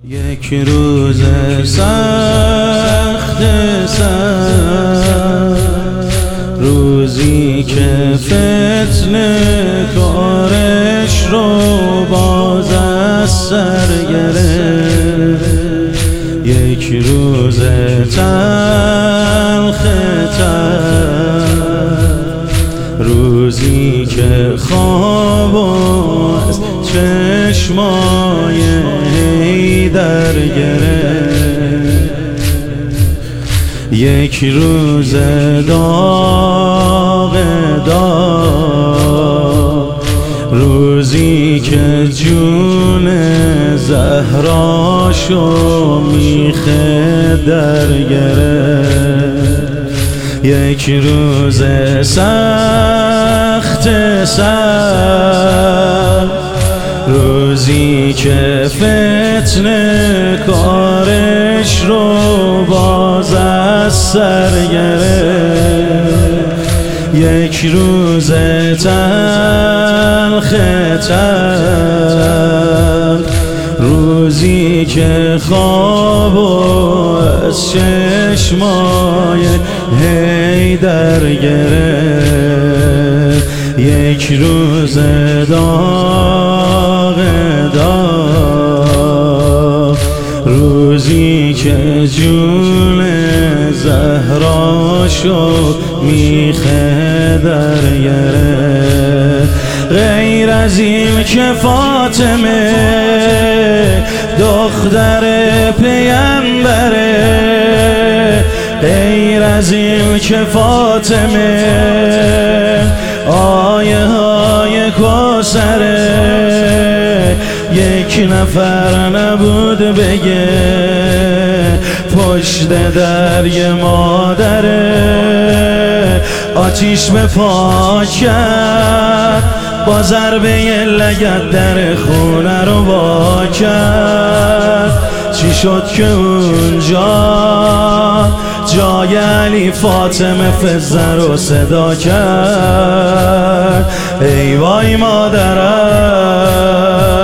یک روز سخت روزی که فتنه کارش رو باز از سر گرفت، یک روز تلخ روزی که خواب از چشمای حیدر گرفت، یک روز داغ روزی که جون زهراشو میخه در گرفت، یک روز سخت روزی که فتنه کارش رو باز از سر گرفت، یک روز تلخ روزی که خواب از چشمای حیدر گرفت، یک روز داغ روزی که جون زهراشو میخه در گرفت، غیر از این که فاطمه دختر پیامبره، غیر از این که فاطمه آیه های کوثره، یک نفر نبود بگه پشت درگ مادره، آتیش به پا کرد با ضربه لگد در خونه رو وا کرد، چی شد که اونجا جای علی فاطمه فزه رو صدا کرد، ای وای مادرم.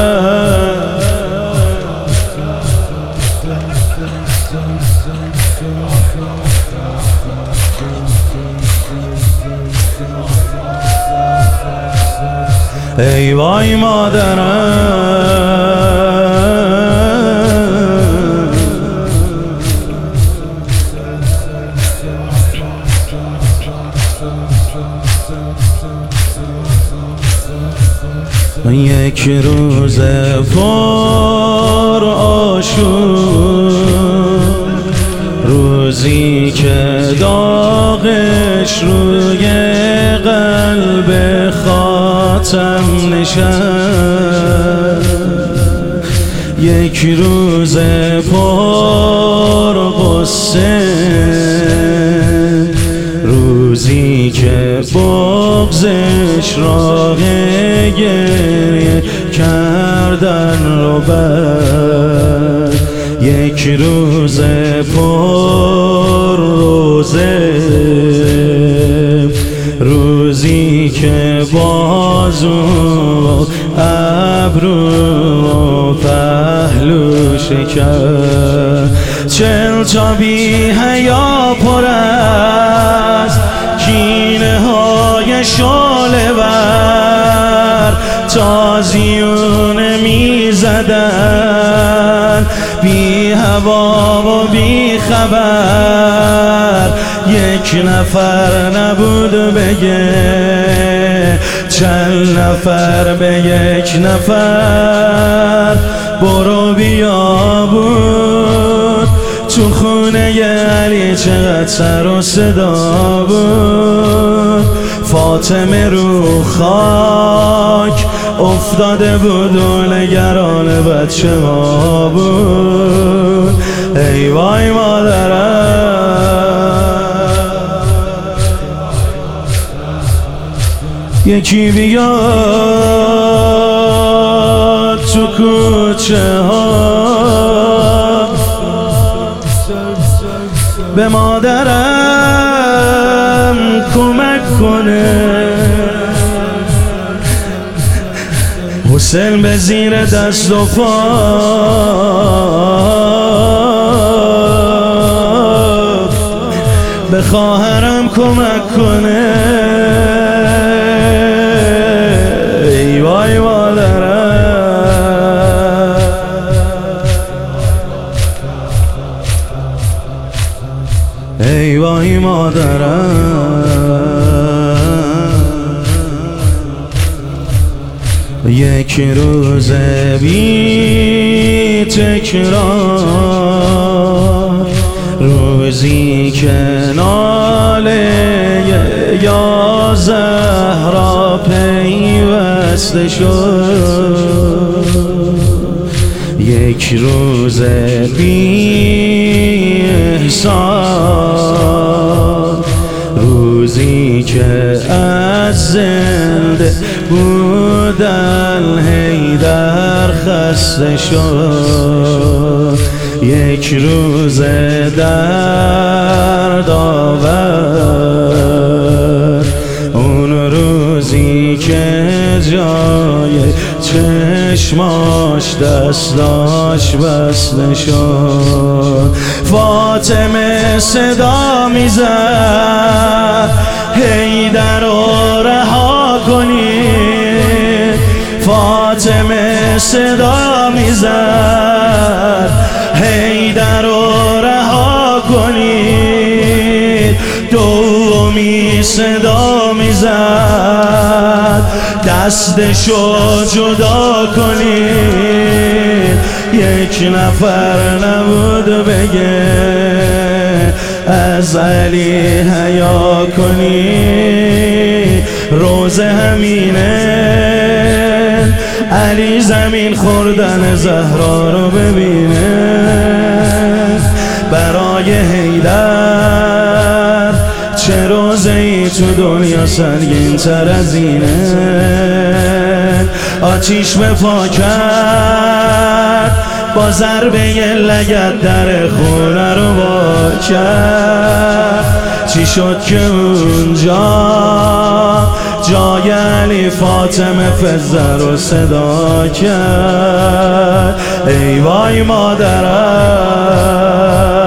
ای وای مادرم. یک روز پر آشوب، روزی که داغش روی قلب خاتم نشست، یک روز پر غصه، روزی که بغضش راه گریه کردن رو بر، یک روز پر روزه، روزی که بازو ابرو پهلو شکست، 40 تا بی حیا پر از کینه های شعله ور، تازیون می زدن بی هوا و بی خبر، یک نفر نبود بگه چند نفر به یک نفر برو بیا بود، تو خونه علی چقدر سر و صدا بود، فاطمه رو خاک افتاده بود و نگران بچه ما بود، ای وای مادرم. یکی بیاد تو کوچه ها به مادرم کمک کنه، حسین به زیر دست و پا به خواهرم کمک کنه. ای وای مادرم، ای وای مادرم. یک روز بی تکرار، روزی که ناله یا زهرا پیوسته شد. یک روز بی احسان، روزی که از زنده بودن حیدر خسته شد. یک روز دردآور، اون روزی که جای چشماش دستاش بسته شد. فاطمه صدا میزد حیدر رو رها کنید. فاطمه صدا میزد حیدر رو رها کنید. دومی صدا میزد دستشو جدا کنید. یک نفر نبود بگه از علی حیا کنید. روز همینه علی زمین خوردن زهرا رو ببینه. برای حیدر چه روزی تو دنیا سنگین تر از اینه. آتیش به پا کرد با ضربه لگد در خونه رو وا کرد. چی شد که اونجا جای علی فاطمه فزه رو صدا کرد. ای وای مادرم،